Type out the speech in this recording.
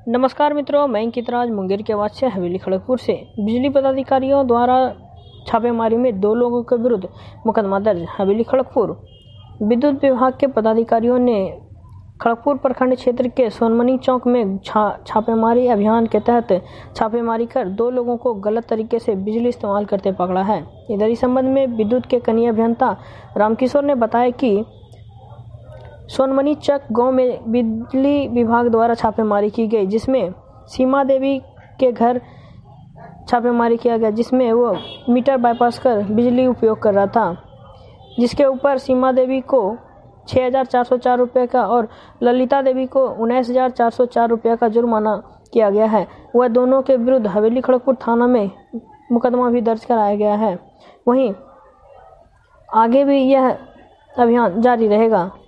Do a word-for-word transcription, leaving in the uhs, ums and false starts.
नमस्कार मित्रों, मैं अंकित राज मुंगेर के आवाज से हवेली खड़गपुर से। बिजली पदाधिकारियों द्वारा छापेमारी में दो लोगों के विरुद्ध मुकदमा दर्ज। हवेली खड़गपुर विद्युत विभाग के पदाधिकारियों ने खड़गपुर प्रखंड क्षेत्र के सोनमनी चौक में छा, छापेमारी अभियान के तहत छापेमारी कर दो लोगों को गलत तरीके से बिजली इस्तेमाल करते पकड़ा है। इधर इस संबंध में विद्युत के कनीय अभियंता रामकिशोर ने बताया कि सोनमनी चक गांव में बिजली विभाग द्वारा छापेमारी की गई, जिसमें सीमा देवी के घर छापेमारी किया गया, जिसमें वो मीटर बाईपास कर बिजली उपयोग कर रहा था, जिसके ऊपर सीमा देवी को छः हज़ार चार सौ चार रुपये का और ललिता देवी को उन्नीस हज़ार चार सौ चार रुपये का जुर्माना किया गया है। वह दोनों के विरुद्ध हवेली खड़गपुर थाना में मुकदमा भी दर्ज कराया गया है। वहीं आगे भी यह अभियान जारी रहेगा।